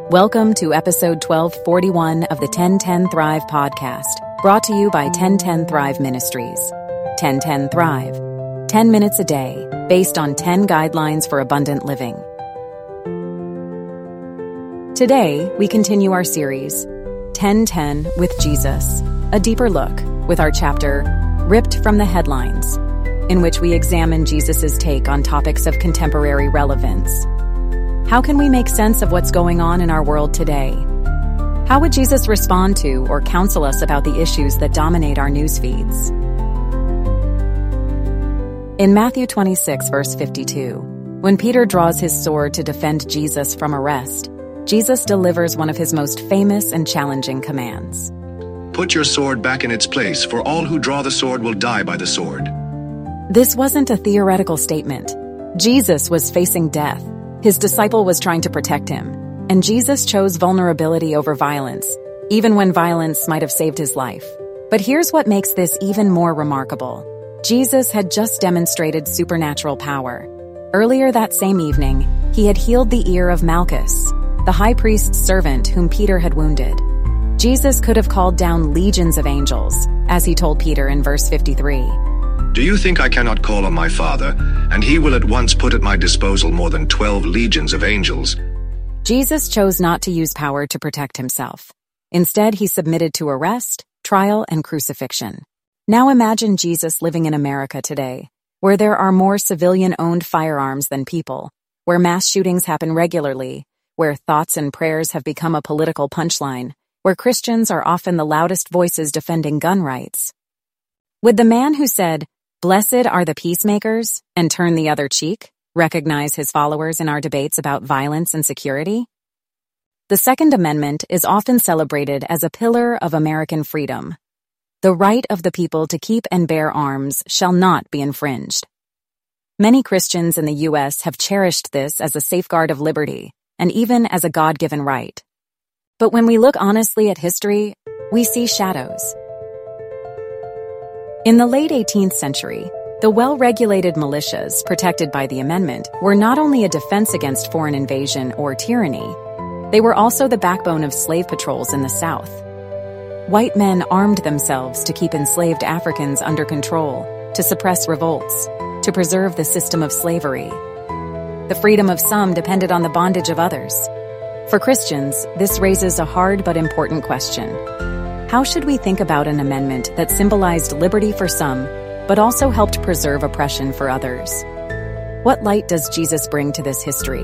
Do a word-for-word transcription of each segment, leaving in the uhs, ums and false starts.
Welcome to episode twelve forty-one of the ten ten Thrive podcast, brought to you by ten ten Thrive Ministries. ten ten Thrive. ten minutes a day, based on ten guidelines for abundant living. Today, we continue our series, ten ten with Jesus, a deeper look, with our chapter, Ripped from the Headlines, in which we examine Jesus' take on topics of contemporary relevance. How can we make sense of what's going on in our world today? How would Jesus respond to or counsel us about the issues that dominate our news feeds? In Matthew twenty-six, verse fifty-two, when Peter draws his sword to defend Jesus from arrest, Jesus delivers one of his most famous and challenging commands. Put your sword back in its place, for all who draw the sword will die by the sword. This wasn't a theoretical statement. Jesus was facing death. His disciple was trying to protect him, and Jesus chose vulnerability over violence, even when violence might have saved his life. But here's what makes this even more remarkable. Jesus had just demonstrated supernatural power. Earlier that same evening, he had healed the ear of Malchus, the high priest's servant whom Peter had wounded. Jesus could have called down legions of angels, as he told Peter in verse fifty-three. Do you think I cannot call on my Father, and he will at once put at my disposal more than twelve legions of angels? Jesus chose not to use power to protect himself. Instead, he submitted to arrest, trial, and crucifixion. Now imagine Jesus living in America today, where there are more civilian-owned firearms than people, where mass shootings happen regularly, where thoughts and prayers have become a political punchline, where Christians are often the loudest voices defending gun rights. Would the man who said, "Blessed are the peacemakers," and turn the other cheek, recognize his followers in our debates about violence and security? The Second Amendment is often celebrated as a pillar of American freedom. The right of the people to keep and bear arms shall not be infringed. Many Christians in the U S have cherished this as a safeguard of liberty, and even as a God-given right. But when we look honestly at history, we see shadows. In the late eighteenth century, the well-regulated militias protected by the amendment were not only a defense against foreign invasion or tyranny, they were also the backbone of slave patrols in the South. White men armed themselves to keep enslaved Africans under control, to suppress revolts, to preserve the system of slavery. The freedom of some depended on the bondage of others. For Christians, this raises a hard but important question. How should we think about an amendment that symbolized liberty for some, but also helped preserve oppression for others? What light does Jesus bring to this history?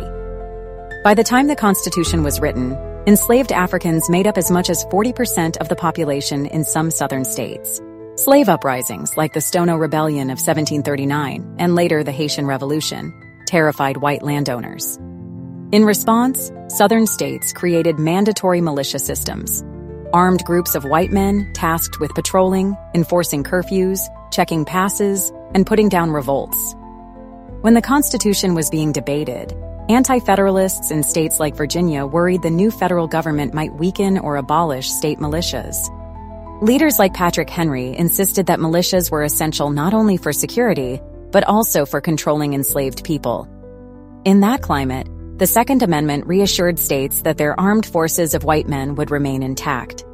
By the time the Constitution was written, enslaved Africans made up as much as forty percent of the population in some southern states. Slave uprisings like the Stono Rebellion of seventeen thirty-nine and later the Haitian Revolution terrified white landowners. In response, southern states created mandatory militia systems. Armed groups of white men tasked with patrolling, enforcing curfews, checking passes, and putting down revolts. When the Constitution was being debated, anti-federalists in states like Virginia worried the new federal government might weaken or abolish state militias. Leaders like Patrick Henry insisted that militias were essential not only for security, but also for controlling enslaved people. In that climate, the Second Amendment reassured states that their armed forces of white men would remain intact.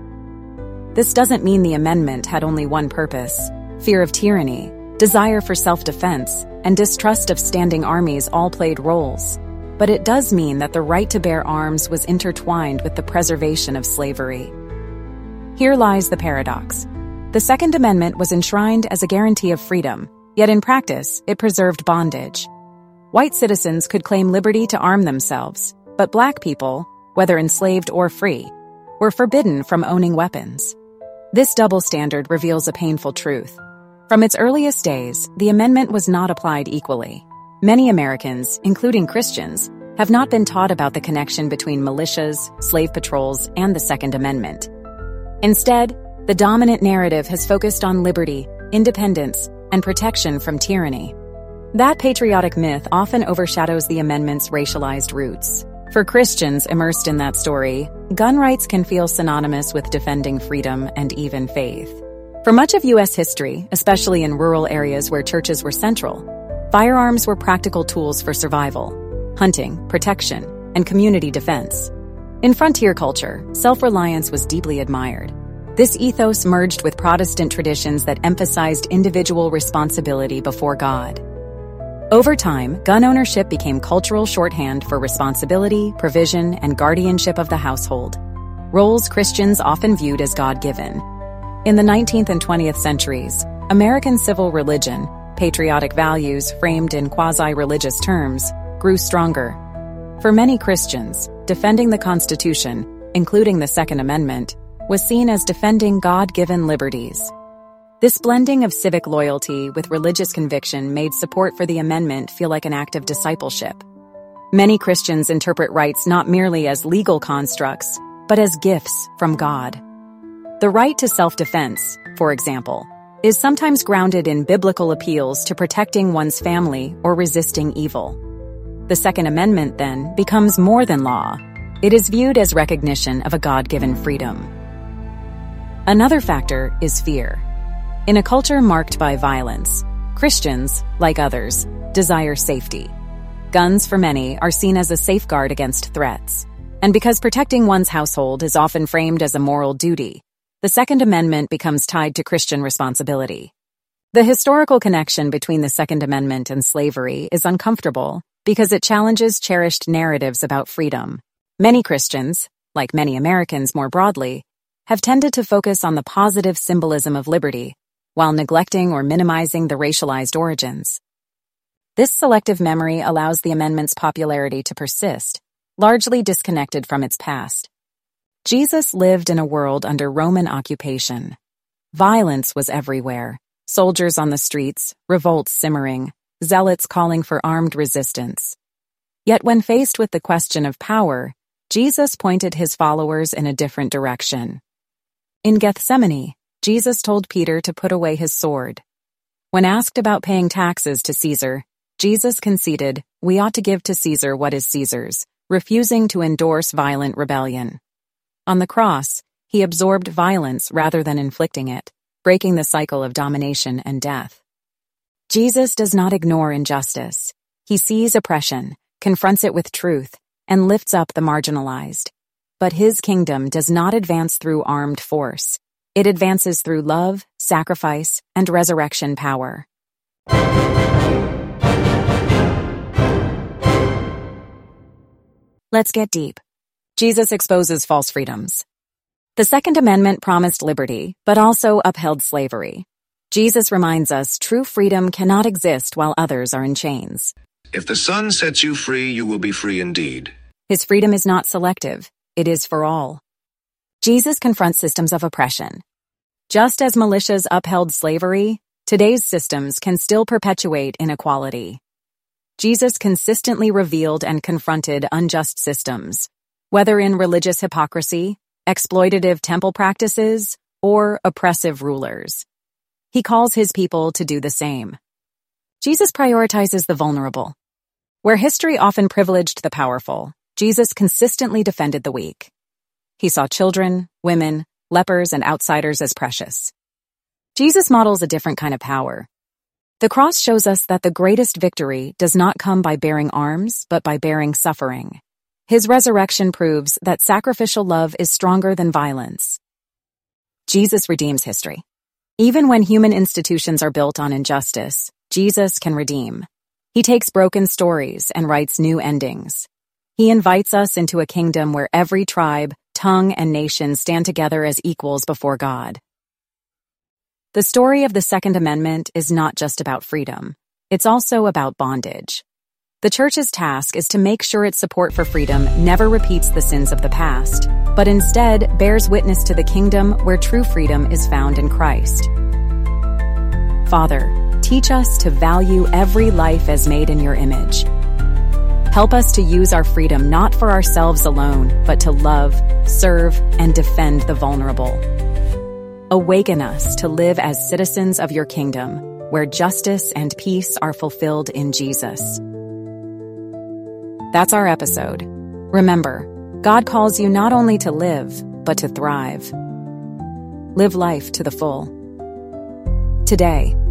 This doesn't mean the amendment had only one purpose. Fear of tyranny, desire for self-defense, and distrust of standing armies all played roles. But it does mean that the right to bear arms was intertwined with the preservation of slavery. Here lies the paradox. The Second Amendment was enshrined as a guarantee of freedom, yet in practice, it preserved bondage. White citizens could claim liberty to arm themselves, but black people, whether enslaved or free, were forbidden from owning weapons. This double standard reveals a painful truth. From its earliest days, the amendment was not applied equally. Many Americans, including Christians, have not been taught about the connection between militias, slave patrols, and the Second Amendment. Instead, the dominant narrative has focused on liberty, independence, and protection from tyranny. That patriotic myth often overshadows the amendment's racialized roots. For Christians immersed in that story, gun rights can feel synonymous with defending freedom and even faith. For much of U S history, especially in rural areas where churches were central, firearms were practical tools for survival, hunting, protection, and community defense. In frontier culture, self-reliance was deeply admired. This ethos merged with Protestant traditions that emphasized individual responsibility before God. Over time, gun ownership became cultural shorthand for responsibility, provision, and guardianship of the household, roles Christians often viewed as God-given. In the nineteenth and twentieth centuries, American civil religion, patriotic values framed in quasi-religious terms, grew stronger. For many Christians, defending the Constitution, including the Second Amendment, was seen as defending God-given liberties. This blending of civic loyalty with religious conviction made support for the amendment feel like an act of discipleship. Many Christians interpret rights not merely as legal constructs, but as gifts from God. The right to self-defense, for example, is sometimes grounded in biblical appeals to protecting one's family or resisting evil. The Second Amendment, then, becomes more than law. It is viewed as recognition of a God-given freedom. Another factor is fear. In a culture marked by violence, Christians, like others, desire safety. Guns, for many, are seen as a safeguard against threats. And because protecting one's household is often framed as a moral duty, the Second Amendment becomes tied to Christian responsibility. The historical connection between the Second Amendment and slavery is uncomfortable because it challenges cherished narratives about freedom. Many Christians, like many Americans more broadly, have tended to focus on the positive symbolism of liberty, while neglecting or minimizing the racialized origins. This selective memory allows the amendment's popularity to persist, largely disconnected from its past. Jesus lived in a world under Roman occupation. Violence was everywhere, soldiers on the streets, revolts simmering, zealots calling for armed resistance. Yet when faced with the question of power, Jesus pointed his followers in a different direction. In Gethsemane, Jesus told Peter to put away his sword. When asked about paying taxes to Caesar, Jesus conceded, "We ought to give to Caesar what is Caesar's," refusing to endorse violent rebellion. On the cross, he absorbed violence rather than inflicting it, breaking the cycle of domination and death. Jesus does not ignore injustice. He sees oppression, confronts it with truth, and lifts up the marginalized. But his kingdom does not advance through armed force. It advances through love, sacrifice, and resurrection power. Let's get deep. Jesus exposes false freedoms. The Second Amendment promised liberty, but also upheld slavery. Jesus reminds us true freedom cannot exist while others are in chains. If the Son sets you free, you will be free indeed. His freedom is not selective. It is for all. Jesus confronts systems of oppression. Just as militias upheld slavery, today's systems can still perpetuate inequality. Jesus consistently revealed and confronted unjust systems, whether in religious hypocrisy, exploitative temple practices, or oppressive rulers. He calls his people to do the same. Jesus prioritizes the vulnerable. Where history often privileged the powerful, Jesus consistently defended the weak. He saw children, women, lepers, and outsiders as precious. Jesus models a different kind of power. The cross shows us that the greatest victory does not come by bearing arms, but by bearing suffering. His resurrection proves that sacrificial love is stronger than violence. Jesus redeems history. Even when human institutions are built on injustice, Jesus can redeem. He takes broken stories and writes new endings. He invites us into a kingdom where every tribe, tongue, and nation stand together as equals before God. The story of the Second Amendment is not just about freedom. It's also about bondage. The Church's task is to make sure its support for freedom never repeats the sins of the past, but instead bears witness to the kingdom where true freedom is found in Christ. Father, teach us to value every life as made in your image. Help us to use our freedom not for ourselves alone, but to love, serve, and defend the vulnerable. Awaken us to live as citizens of your kingdom, where justice and peace are fulfilled in Jesus. That's our episode. Remember, God calls you not only to live, but to thrive. Live life to the full. Today,